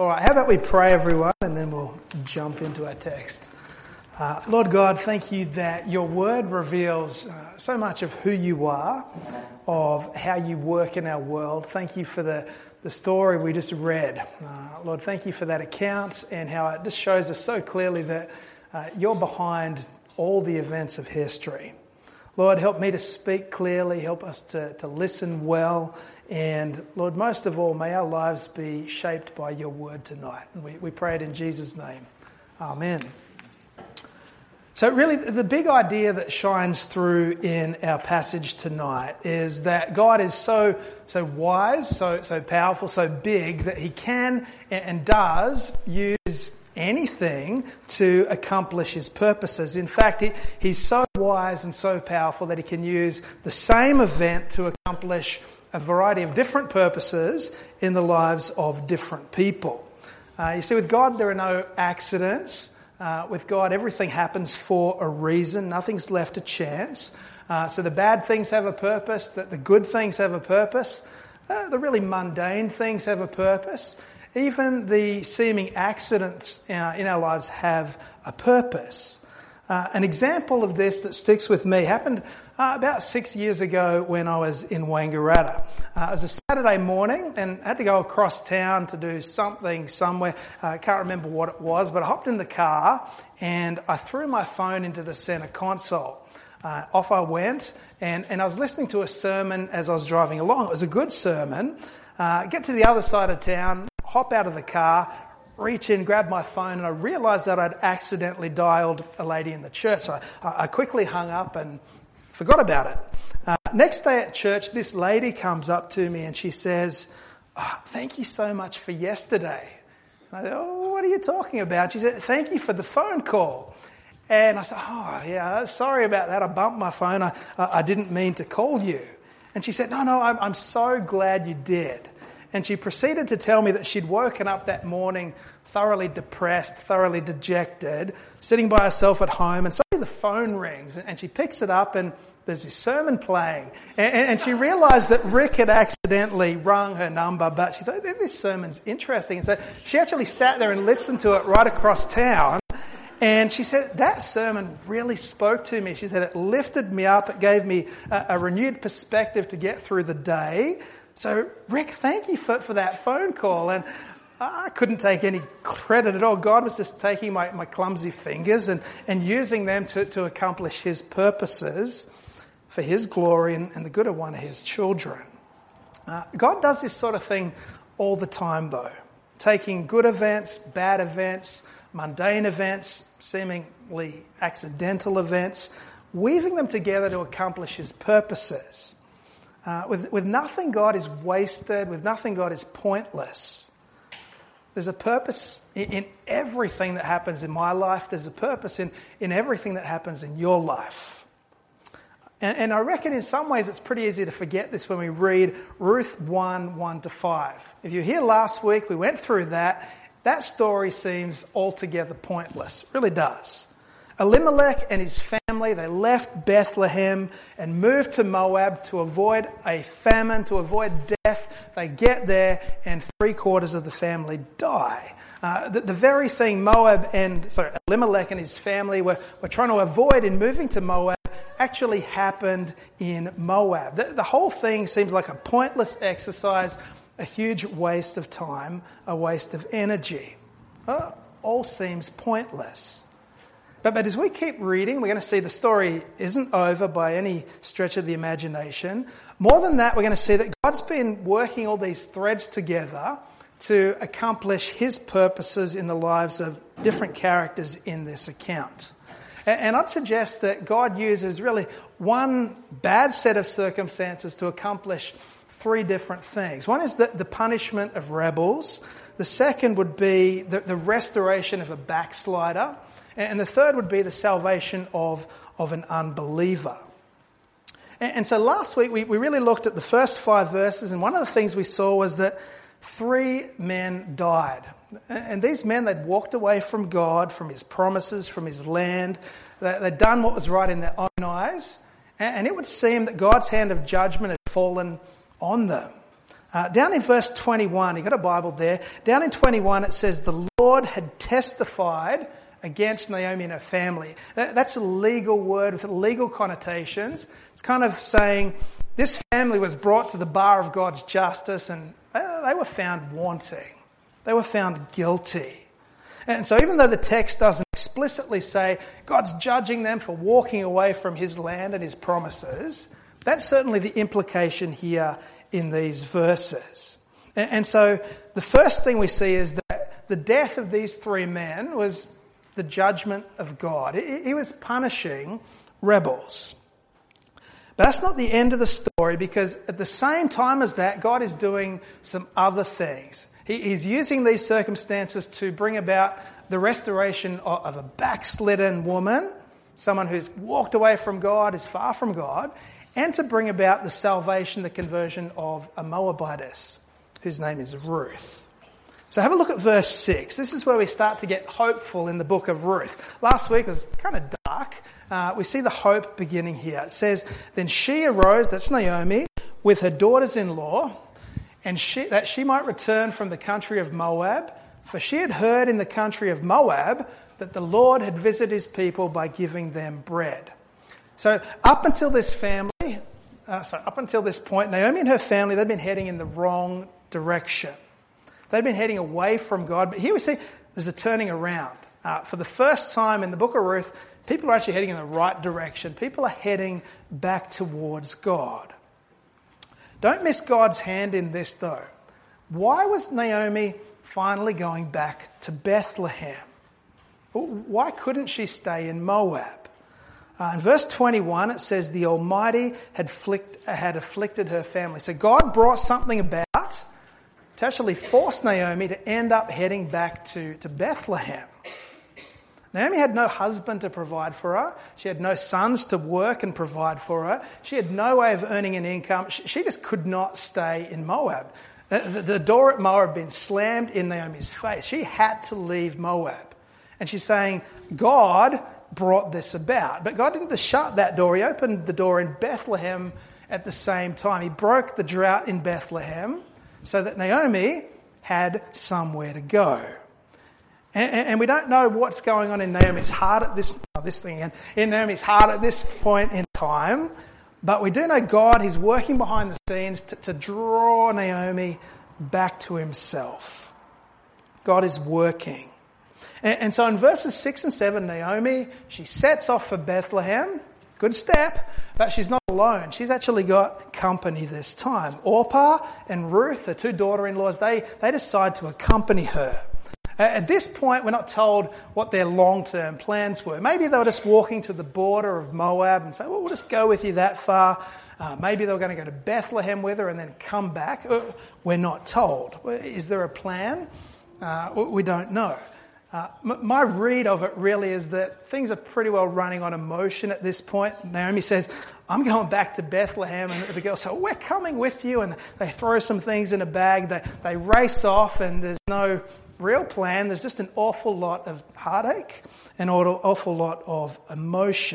All right, how about we pray, everyone, and then we'll jump into our text. Lord God, thank you that your word reveals so much of who you are, of how you work in our world. Thank you for the story we just read. Lord, thank you for that account and how it just shows us so clearly that you're behind all the events of history. Lord, help me to speak clearly, help us to listen well, and Lord, most of all, may our lives be shaped by your word tonight. And we pray it in Jesus' name. Amen. So really, the big idea that shines through in our passage tonight is that God is so wise, so powerful, so big that he can and does use anything to accomplish his purposes. In fact, he's so wise and so powerful that he can use the same event to accomplish a variety of different purposes in the lives of different people. You see, with God, there are no accidents. With God, everything happens for a reason. Nothing's left to chance. So the bad things have a purpose. The good things have a purpose. The really mundane things have a purpose. Even the seeming accidents in our lives have a purpose. An example of this that sticks with me happened about 6 years ago when I was in Wangaratta. It was a Saturday morning and I had to go across town to do something somewhere. I can't remember what it was, but I hopped in the car and I threw my phone into the centre console. Off I went and I was listening to a sermon as I was driving along. It was a good sermon. Get to the other side of town, hop out of the car, reach in, grab my phone, and I realised that I'd accidentally dialed a lady in the church. So I quickly hung up and forgot about it. Next day at church, this lady comes up to me and she says, "Thank you so much for yesterday." And I said, "Oh, what are you talking about?" She said, "Thank you for the phone call." And I said, "Oh, yeah, sorry about that. I bumped my phone. I didn't mean to call you." And she said, No, I'm so glad you did." And she proceeded to tell me that she'd woken up that morning thoroughly depressed, thoroughly dejected, sitting by herself at home, and suddenly the phone rings, and she picks it up, and there's this sermon playing. And she realised that Rick had accidentally rung her number, but she thought, this sermon's interesting. And so she actually sat there and listened to it right across town. And she said, that sermon really spoke to me. She said, it lifted me up. It gave me a renewed perspective to get through the day. So, Rick, thank you for that phone call. And I couldn't take any credit at all. God was just taking my clumsy fingers and using them to accomplish his purposes for his glory and the good of one of his children. God does this sort of thing all the time, though. Taking good events, bad events, mundane events, seemingly accidental events, weaving them together to accomplish his purposes. With nothing, God is wasted. With nothing, God is pointless. There's a purpose in everything that happens in my life. There's a purpose in everything that happens in your life. And I reckon in some ways it's pretty easy to forget this when we read Ruth 1:1-5. If you were here last week, we went through that. That story seems altogether pointless. It really does. Elimelech and his family, they left Bethlehem and moved to Moab to avoid a famine, to avoid death. They get there and 3/4 of the family die. The very thing Elimelech and his family were trying to avoid in moving to Moab actually happened in Moab. The whole thing seems like a pointless exercise, a huge waste of time, a waste of energy. All seems pointless. But as we keep reading, we're going to see the story isn't over by any stretch of the imagination. More than that, we're going to see that God's been working all these threads together to accomplish his purposes in the lives of different characters in this account. And I'd suggest that God uses really one bad set of circumstances to accomplish three different things. One is the punishment of rebels. The second would be the restoration of a backslider. And the third would be the salvation of an unbeliever. And so last week we really looked at the first 5 verses, and one of the things we saw was that 3 men died. And these men, they'd walked away from God, from his promises, from his land. They'd done what was right in their own eyes. And it would seem that God's hand of judgment had fallen on them. Down in verse 21, you've got a Bible there. Down in 21 it says, the Lord had testified against Naomi and her family. That's a legal word with legal connotations. It's kind of saying this family was brought to the bar of God's justice and they were found wanting. They were found guilty. And so even though the text doesn't explicitly say God's judging them for walking away from his land and his promises, that's certainly the implication here in these verses. And so the first thing we see is that the death of these three men was the judgment of God. He was punishing rebels. But that's not the end of the story, because at the same time as that, God is doing some other things. He's using these circumstances to bring about the restoration of a backslidden woman, someone who's walked away from God, is far from God, and to bring about the salvation, the conversion of a Moabitess, whose name is Ruth. So have a look at verse 6. This is where we start to get hopeful in the book of Ruth. Last week was kind of dark. We see the hope beginning here. It says, then she arose, that's Naomi, with her daughters-in-law, and that she might return from the country of Moab, for she had heard in the country of Moab that the Lord had visited his people by giving them bread. So up until this point, Naomi and her family, they'd been heading in the wrong direction. They'd been heading away from God. But here we see there's a turning around. For the first time in the book of Ruth, people are actually heading in the right direction. People are heading back towards God. Don't miss God's hand in this, though. Why was Naomi finally going back to Bethlehem? Why couldn't she stay in Moab? In verse 21, it says the Almighty had afflicted her family. So God brought something about to actually force Naomi to end up heading back to Bethlehem. Naomi had no husband to provide for her. She had no sons to work and provide for her. She had no way of earning an income. She just could not stay in Moab. The door at Moab had been slammed in Naomi's face. She had to leave Moab. And she's saying, God brought this about. But God didn't just shut that door. He opened the door in Bethlehem at the same time. He broke the drought in Bethlehem so that Naomi had somewhere to go. And we don't know what's going on in Naomi's heart at this point in time, but we do know God is working behind the scenes to draw Naomi back to himself. God is working. And so in verses 6 and 7, Naomi, she sets off for Bethlehem. Good step, but she's not alone. She's actually got company this time. Orpah and Ruth, the two daughter-in-laws, they decide to accompany her. At this point, we're not told what their long-term plans were. Maybe they were just walking to the border of Moab and say, well, we'll just go with you that far. Maybe they were going to go to Bethlehem with her and then come back. We're not told. Is there a plan? We don't know. My read of it really is that things are pretty well running on emotion at this point. Naomi says, I'm going back to Bethlehem. And the girls say, well, we're coming with you. And they throw some things in a bag. They race off and there's no real plan. There's just an awful lot of heartache and an awful lot of emotion.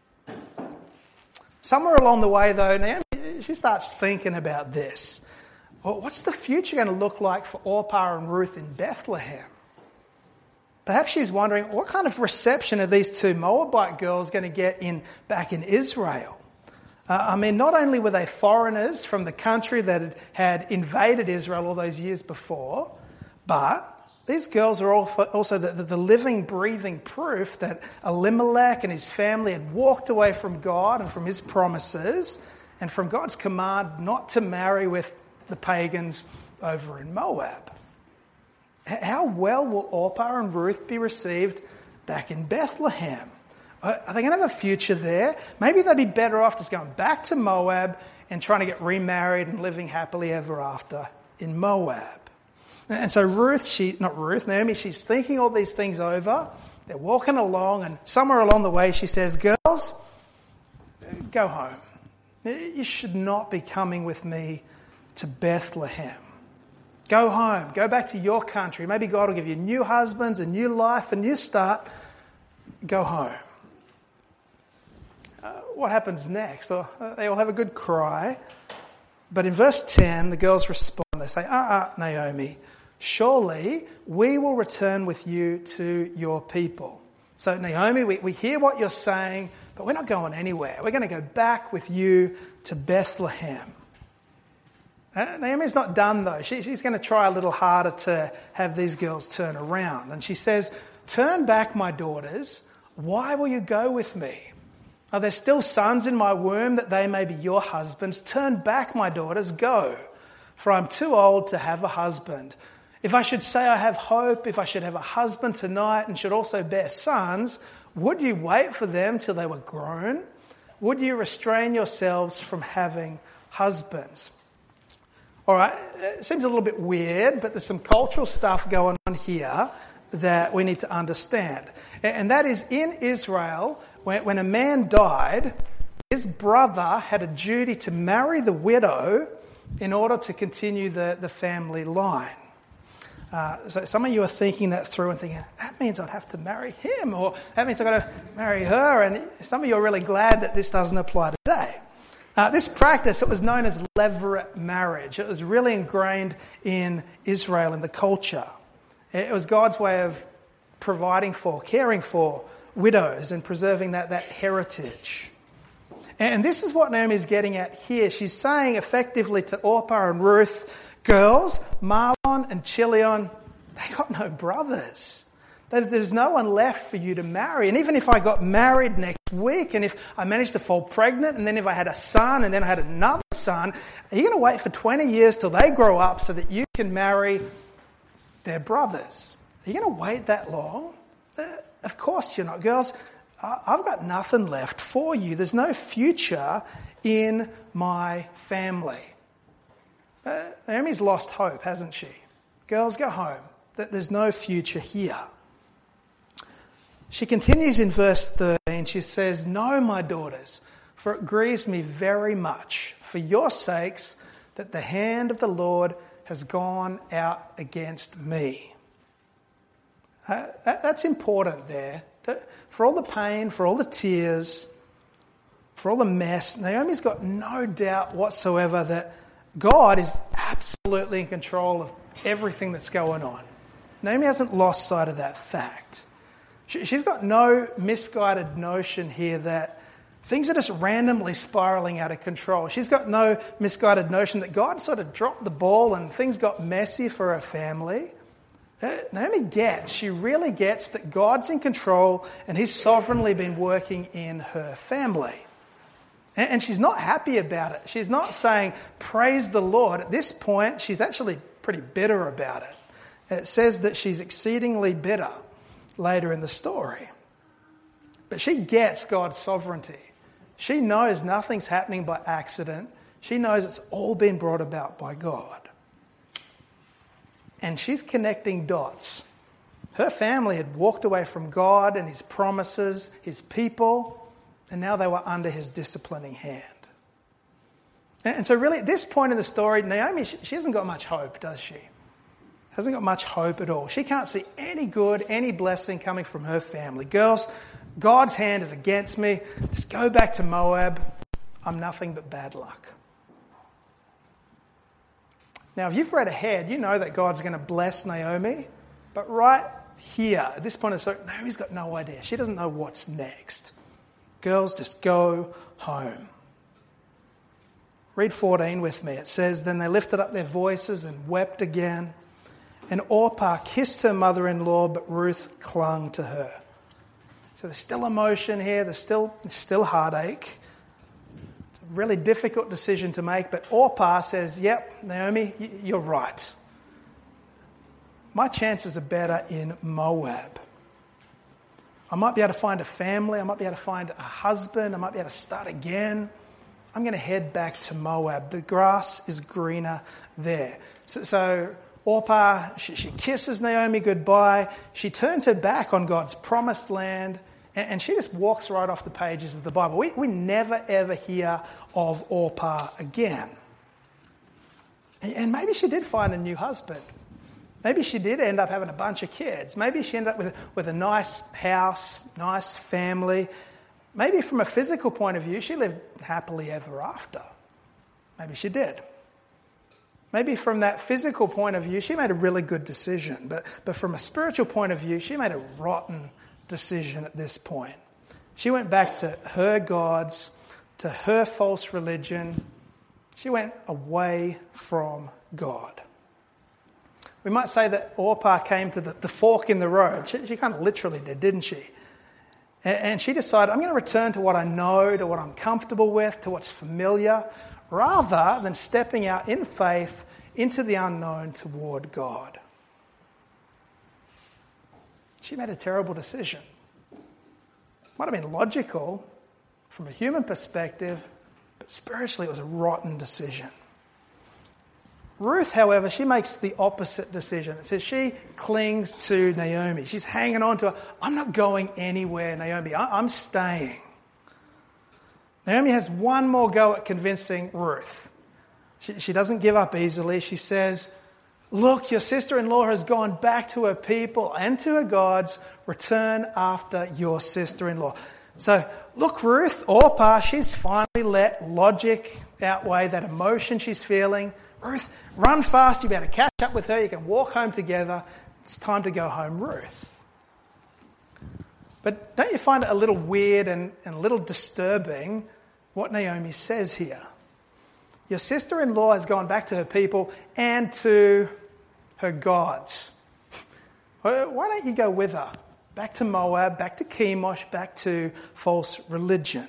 Somewhere along the way, though, Naomi, she starts thinking about this. Well, what's the future going to look like for Orpah and Ruth in Bethlehem? Perhaps she's wondering, what kind of reception are these two Moabite girls going to get back in Israel? Not only were they foreigners from the country that had invaded Israel all those years before, but these girls are also the living, breathing proof that Elimelech and his family had walked away from God and from his promises and from God's command not to marry with the pagans over in Moab. How well will Orpah and Ruth be received back in Bethlehem? Are they going to have a future there? Maybe they'd be better off just going back to Moab and trying to get remarried and living happily ever after in Moab. And so Naomi, she's thinking all these things over. They're walking along, and somewhere along the way she says, girls, go home. You should not be coming with me to Bethlehem. Go home. Go back to your country. Maybe God will give you new husbands, a new life, a new start. Go home. What happens next? Well, they all have a good cry. But in verse 10, the girls respond. They say, Naomi, surely we will return with you to your people. So Naomi, we hear what you're saying, but we're not going anywhere. We're going to go back with you to Bethlehem. Naomi's not done though. She's going to try a little harder to have these girls turn around. And she says, turn back, my daughters. Why will you go with me? Are there still sons in my womb that they may be your husbands? Turn back, my daughters, go, for I'm too old to have a husband. If I should say I have hope, if I should have a husband tonight and should also bear sons, would you wait for them till they were grown? Would you restrain yourselves from having husbands? All right, it seems a little bit weird, but there's some cultural stuff going on here that we need to understand. And that is, in Israel, when a man died, his brother had a duty to marry the widow in order to continue the family line. So some of you are thinking that through and thinking, that means I'd have to marry him, or that means I've got to marry her. And some of you are really glad that this doesn't apply today. This practice, it was known as levirate marriage. It was really ingrained in Israel, in the culture. It was God's way of providing for, caring for widows and preserving that heritage. And this is what Naomi's getting at here. She's saying effectively to Orpah and Ruth, girls, Mahlon and Chilion, they got no brothers. There's no one left for you to marry. And even if I got married next week, and if I managed to fall pregnant, and then if I had a son, and then I had another son, are you going to wait for 20 years till they grow up so that you can marry their brothers? Are you going to wait that long? Of course you're not. Girls, I've got nothing left for you. There's no future in my family. Naomi's lost hope, hasn't she? Girls, go home. There's no future here. She continues in verse 13. She says, no, my daughters, for it grieves me very much for your sakes that the hand of the Lord has gone out against me. That's important there. For all the pain, for all the tears, for all the mess, Naomi's got no doubt whatsoever that God is absolutely in control of everything that's going on. Naomi hasn't lost sight of that fact. She's got no misguided notion here that things are just randomly spiraling out of control. She's got no misguided notion that God sort of dropped the ball and things got messy for her family. Naomi she really gets that God's in control and he's sovereignly been working in her family. And she's not happy about it. She's not saying, praise the Lord. At this point, she's actually pretty bitter about it. It says that she's exceedingly bitter later in the story. But she gets God's sovereignty. She knows nothing's happening by accident. She knows it's all been brought about by God. And she's connecting dots. Her family had walked away from God and his promises, his people, and now they were under his disciplining hand. And so really at this point in the story, Naomi, she hasn't got much hope, does she? Hasn't got much hope at all. She can't see any good, any blessing coming from her family. Girls, God's hand is against me. Just go back to Moab. I'm nothing but bad luck. Now, if you've read ahead, you know that God's going to bless Naomi. But right here, at this point in the story, Naomi's got no idea. She doesn't know what's next. Girls, just go home. Read 14 with me. It says, then they lifted up their voices and wept again. And Orpah kissed her mother-in-law, but Ruth clung to her. So there's still emotion here. There's still heartache. It's a really difficult decision to make. But Orpah says, yep, Naomi, you're right. My chances are better in Moab. I might be able to find a family. I might be able to find a husband. I might be able to start again. I'm going to head back to Moab. The grass is greener there. So Orpah, she kisses Naomi goodbye. She turns her back on God's promised land, and she just walks right off the pages of the Bible. We never, ever hear of Orpah again. And maybe she did find a new husband. Maybe she did end up having a bunch of kids. Maybe she ended up with a nice house, nice family. Maybe from a physical point of view, she lived happily ever after. Maybe she did. Maybe from that physical point of view, she made a really good decision. But from a spiritual point of view, she made a rotten decision at this point. She went back to her gods, to her false religion. She went away from God. We might say that Orpah came to the fork in the road. She kind of literally did, didn't she? And she decided, I'm going to return to what I know, to what I'm comfortable with, to what's familiar, rather than stepping out in faith into the unknown toward God. She made a terrible decision. Might have been logical from a human perspective, but spiritually it was a rotten decision. Ruth, however, she makes the opposite decision. It says she clings to Naomi. She's hanging on to her. I'm not going anywhere, Naomi. I'm staying. Naomi has one more go at convincing Ruth. She doesn't give up easily. She says, look, your sister-in-law has gone back to her people and to her gods. Return after your sister-in-law. So, look, Ruth, Orpah, she's finally let logic outweigh that emotion she's feeling. Ruth, run fast. You better catch up with her. You can walk home together. It's time to go home, Ruth. But don't you find it a little weird and a little disturbing what Naomi says here? Your sister-in-law has gone back to her people and to her gods. Why don't you go with her? Back to Moab, back to Chemosh, back to false religion.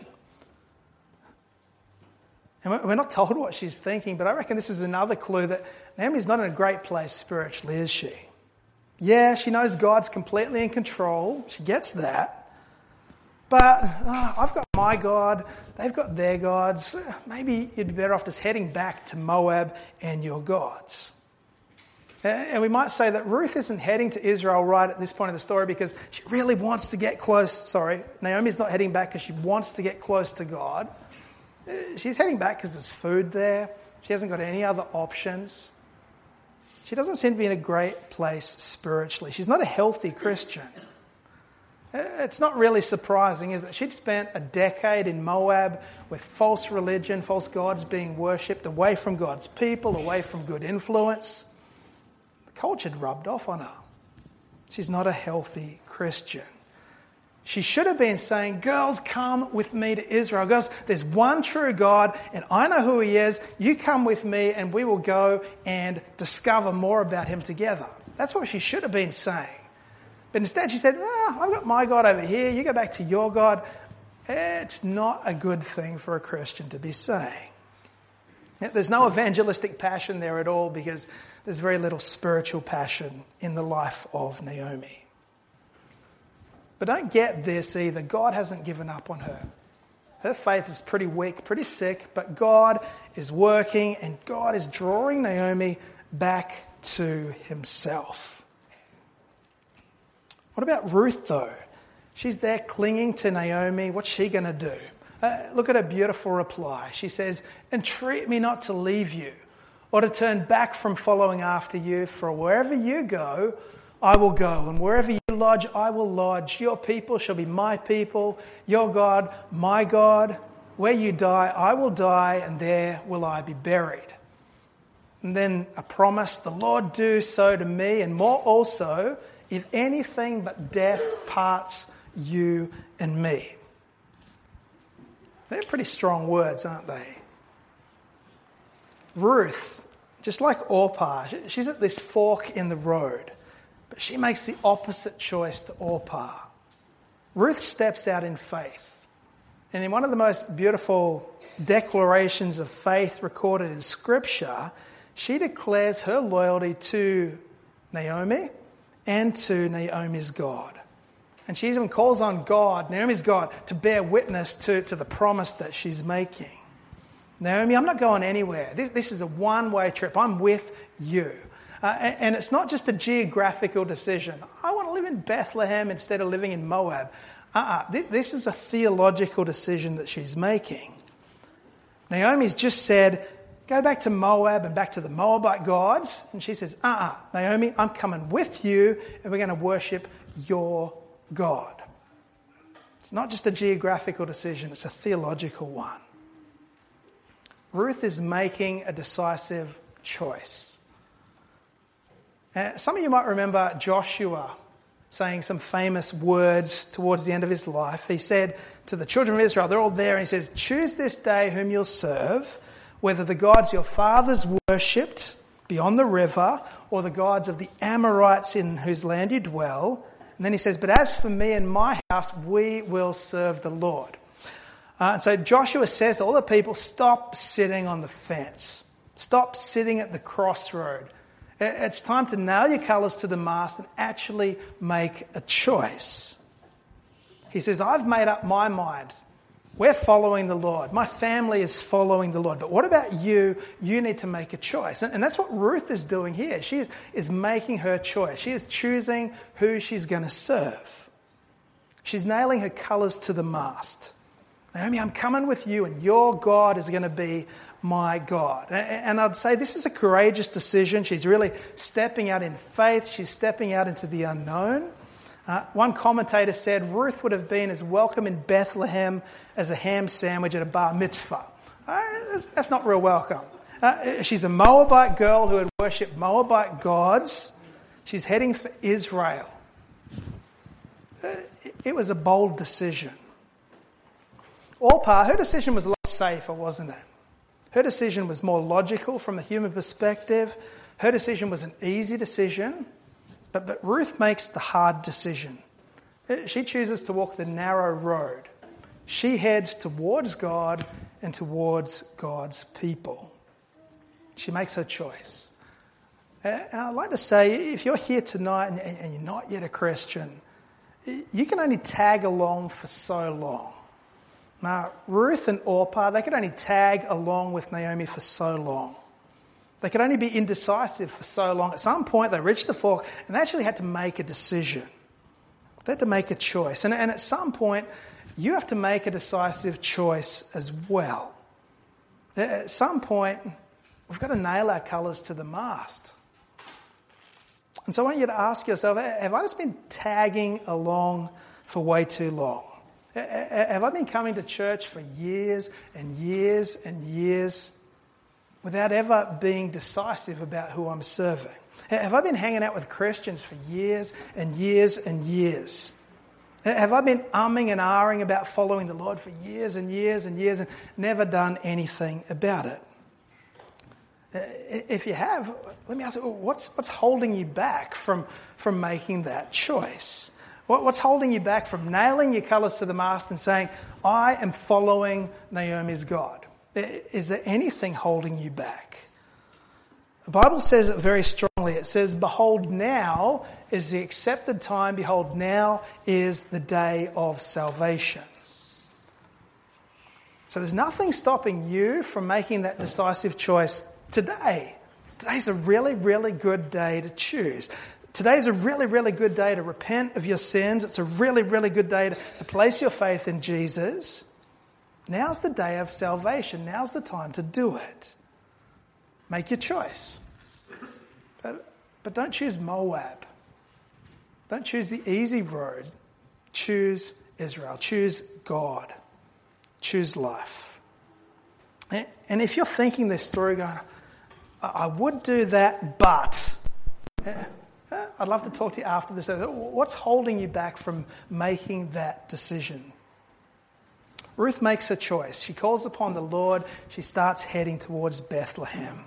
And we're not told what she's thinking, but I reckon this is another clue that Naomi's not in a great place spiritually, is she? Yeah, she knows God's completely in control. She gets that. But I've got my God, they've got their gods. Maybe you'd be better off just heading back to Moab and your gods. And we might say that Ruth isn't heading to Israel right at this point of the story because she really wants to get close. Naomi's not heading back because she wants to get close to God. She's heading back because there's food there. She hasn't got any other options. She doesn't seem to be in a great place spiritually. She's not a healthy Christian. It's not really surprising, is it? She'd spent a decade in Moab with false religion, false gods being worshipped, away from God's people, away from good influence. The culture had rubbed off on her. She's not a healthy Christian. She should have been saying, girls, come with me to Israel. Girls, there's one true God and I know who he is. You come with me and we will go and discover more about him together. That's what she should have been saying. But instead she said, I've got my God over here. You go back to your God. It's not a good thing for a Christian to be saying. There's no evangelistic passion there at all because there's very little spiritual passion in the life of Naomi. But don't get this either. God hasn't given up on her. Her faith is pretty weak, pretty sick, but God is working and God is drawing Naomi back to himself. What about Ruth though? She's there clinging to Naomi. What's she going to do? Look at her beautiful reply. She says, entreat me not to leave you or to turn back from following after you, for wherever you go, I will go, and wherever you lodge, I will lodge. Your people shall be my people, your God, my God. Where you die, I will die, and there will I be buried. And then a promise, the Lord do so to me, and more also, if anything but death parts you and me. They're pretty strong words, aren't they? Ruth, just like Orpah, she's at this fork in the road. But she makes the opposite choice to Orpah. Ruth steps out in faith. And in one of the most beautiful declarations of faith recorded in Scripture, she declares her loyalty to Naomi and to Naomi's God. And she even calls on God, Naomi's God, to bear witness to the promise that she's making. Naomi, I'm not going anywhere. This is a one-way trip. I'm with you. And it's not just a geographical decision. I want to live in Bethlehem instead of living in Moab. This is a theological decision that she's making. Naomi's just said, go back to Moab and back to the Moabite gods. And she says, Naomi, I'm coming with you and we're going to worship your God. It's not just a geographical decision, it's a theological one. Ruth is making a decisive choice. Some of you might remember Joshua saying some famous words towards the end of his life. He said to the children of Israel, they're all there, and he says, choose this day whom you'll serve, whether the gods your fathers worshipped beyond the river or the gods of the Amorites in whose land you dwell. And then he says, but as for me and my house, we will serve the Lord. And so Joshua says to all the people, stop sitting on the fence. Stop sitting at the crossroad. It's time to nail your colours to the mast and actually make a choice. He says, I've made up my mind. We're following the Lord. My family is following the Lord. But what about you? You need to make a choice. And that's what Ruth is doing here. She is making her choice. She is choosing who she's going to serve. She's nailing her colours to the mast. Naomi, I'm coming with you, and your God is going to be my God. And I'd say this is a courageous decision. She's really stepping out in faith. She's stepping out into the unknown. One commentator said Ruth would have been as welcome in Bethlehem as a ham sandwich at a bar mitzvah. That's not real welcome. She's a Moabite girl who had worshipped Moabite gods. She's heading for Israel. It was a bold decision. Orpah, her decision was a lot safer, wasn't it? Her decision was more logical from a human perspective. Her decision was an easy decision. But Ruth makes the hard decision. She chooses to walk the narrow road. She heads towards God and towards God's people. She makes her choice. And I'd like to say, if you're here tonight and you're not yet a Christian, you can only tag along for so long. Now, Ruth and Orpah, they could only tag along with Naomi for so long. They could only be indecisive for so long. At some point, they reached the fork and they actually had to make a decision. They had to make a choice. And at some point, you have to make a decisive choice as well. At some point, we've got to nail our colours to the mast. And so I want you to ask yourself, have I just been tagging along for way too long? Have I been coming to church for years and years and years without ever being decisive about who I'm serving? Have I been hanging out with Christians for years and years and years? Have I been umming and ahhing about following the Lord for years and years and years and never done anything about it? If you have, let me ask you, what's holding you back from making that choice? What's holding you back from nailing your colours to the mast and saying, I am following Naomi's God? Is there anything holding you back? The Bible says it very strongly. It says, behold, now is the accepted time. Behold, now is the day of salvation. So there's nothing stopping you from making that decisive choice today. Today's a really, really good day to choose. Today's a really, really good day to repent of your sins. It's a really, really good day to place your faith in Jesus. Now's the day of salvation. Now's the time to do it. Make your choice. But don't choose Moab. Don't choose the easy road. Choose Israel. Choose God. Choose life. And if you're thinking this through, going, I would do that, but I'd love to talk to you after this. What's holding you back from making that decision? Ruth makes her choice. She calls upon the Lord. She starts heading towards Bethlehem.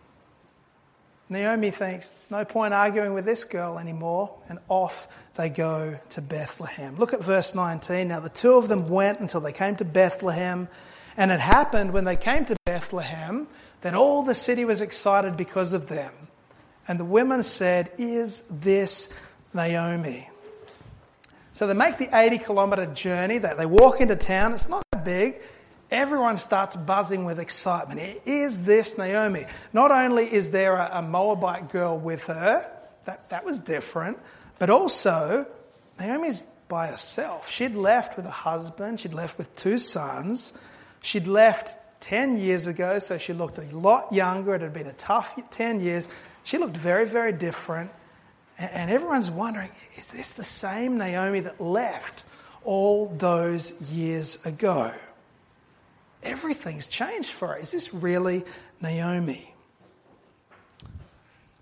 Naomi thinks, no point arguing with this girl anymore, and off they go to Bethlehem. Look at verse 19. Now the two of them went until they came to Bethlehem, and it happened when they came to Bethlehem that all the city was excited because of them. And the women said, is this Naomi? So they make the 80-kilometre journey. They walk into town. It's not that big. Everyone starts buzzing with excitement. Is this Naomi? Not only is there a Moabite girl with her, that was different, but also Naomi's by herself. She'd left with a husband. She'd left with 2 sons. She'd left 10 years ago, so she looked a lot younger. It had been a tough 10 years. She looked very, very different. And everyone's wondering, is this the same Naomi that left all those years ago? Everything's changed for her. Is this really Naomi?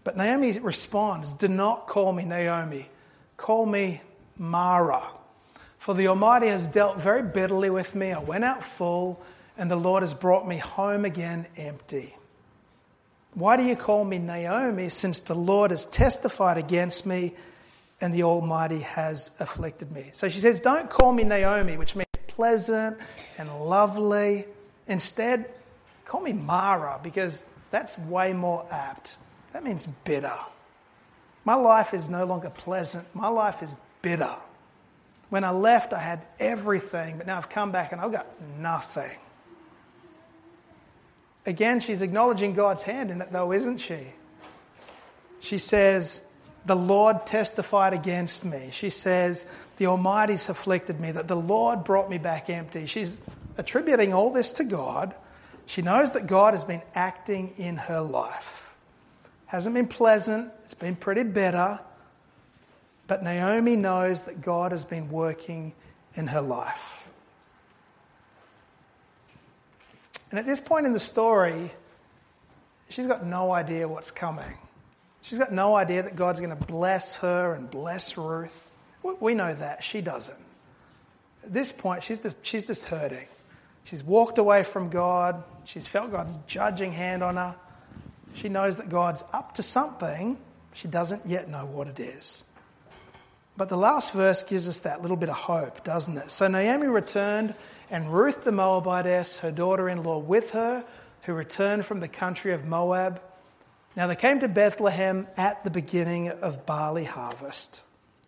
But Naomi responds, do not call me Naomi. Call me Mara. For the Almighty has dealt very bitterly with me. I went out full, and the Lord has brought me home again empty. Why do you call me Naomi, since the Lord has testified against me and the Almighty has afflicted me? So she says, don't call me Naomi, which means pleasant and lovely. Instead, call me Mara, because that's way more apt. That means bitter. My life is no longer pleasant. My life is bitter. When I left, I had everything, but now I've come back and I've got nothing. Again, she's acknowledging God's hand in it though, isn't she? She says, the Lord testified against me. She says, the Almighty's afflicted me, that the Lord brought me back empty. She's attributing all this to God. She knows that God has been acting in her life. Hasn't been pleasant. It's been pretty bitter. But Naomi knows that God has been working in her life. And at this point in the story, she's got no idea what's coming. She's got no idea that God's going to bless her and bless Ruth. We know that. She doesn't. At this point, she's just hurting. She's walked away from God. She's felt God's judging hand on her. She knows that God's up to something. She doesn't yet know what it is. But the last verse gives us that little bit of hope, doesn't it? So Naomi returned, and Ruth the Moabitess, her daughter-in-law, with her, who returned from the country of Moab. Now they came to Bethlehem at the beginning of barley harvest.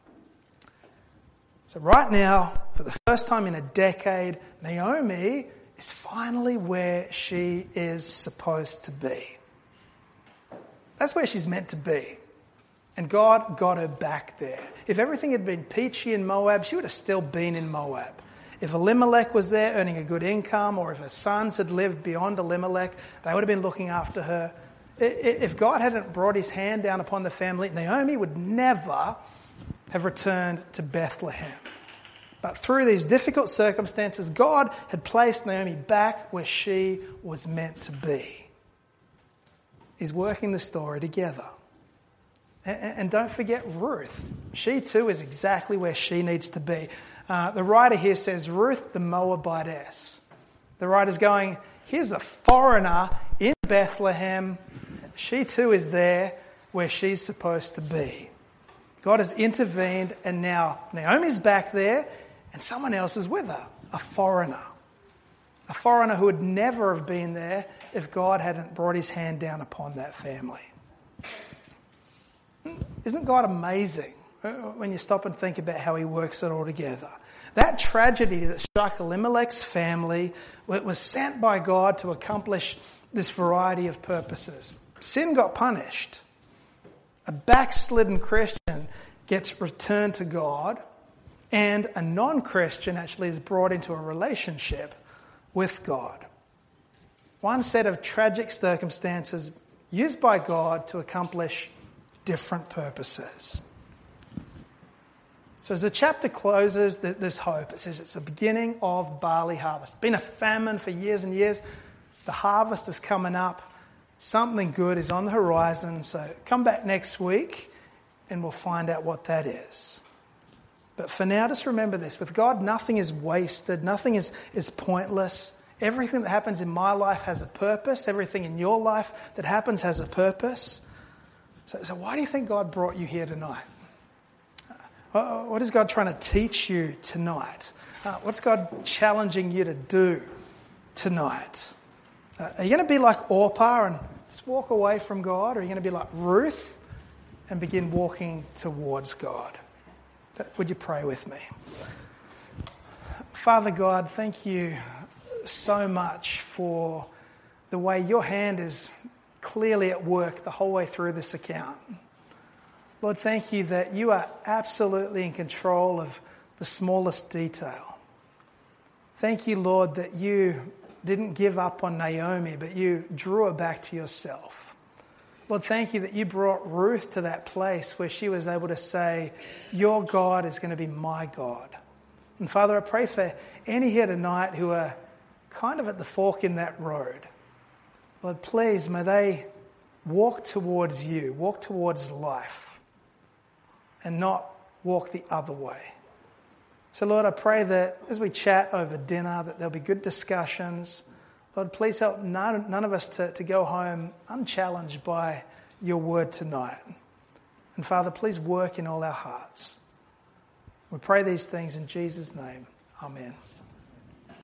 So right now, for the first time in a decade, Naomi is finally where she is supposed to be. That's where she's meant to be. And God got her back there. If everything had been peachy in Moab, she would have still been in Moab. If Elimelech was there earning a good income, or if her sons had lived beyond Elimelech, they would have been looking after her. If God hadn't brought his hand down upon the family, Naomi would never have returned to Bethlehem. But through these difficult circumstances, God had placed Naomi back where she was meant to be. He's working the story together. And don't forget Ruth. She too is exactly where she needs to be. The writer here says, Ruth the Moabitess. The writer's going, here's a foreigner in Bethlehem. She too is there where she's supposed to be. God has intervened, and now Naomi's back there and someone else is with her, a foreigner. A foreigner who would never have been there if God hadn't brought his hand down upon that family. Isn't God amazing when you stop and think about how he works it all together? That tragedy that struck Elimelech's family was sent by God to accomplish this variety of purposes. Sin got punished. A backslidden Christian gets returned to God, and a non-Christian actually is brought into a relationship with God. One set of tragic circumstances used by God to accomplish different purposes. So as the chapter closes, there's hope. It says it's the beginning of barley harvest. It's been a famine for years and years. The harvest is coming up. Something good is on the horizon. So come back next week and we'll find out what that is. But for now, just remember this. With God, nothing is wasted. Nothing is pointless. Everything that happens in my life has a purpose. Everything in your life that happens has a purpose. So why do you think God brought you here tonight? What is God trying to teach you tonight? What's God challenging you to do tonight? Are you going to be like Orpah and just walk away from God? Or are you going to be like Ruth and begin walking towards God? Would you pray with me? Father God, thank you so much for the way your hand is clearly at work the whole way through this account. Lord, thank you that you are absolutely in control of the smallest detail. Thank you, Lord, that you didn't give up on Naomi, but you drew her back to yourself. Lord, thank you that you brought Ruth to that place where she was able to say, your God is going to be my God. And Father, I pray for any here tonight who are kind of at the fork in that road. Lord, please, may they walk towards you, walk towards life, and not walk the other way. So Lord, I pray that as we chat over dinner, that there'll be good discussions. Lord, please help none of us to go home unchallenged by your word tonight. And Father, please work in all our hearts. We pray these things in Jesus' name. Amen.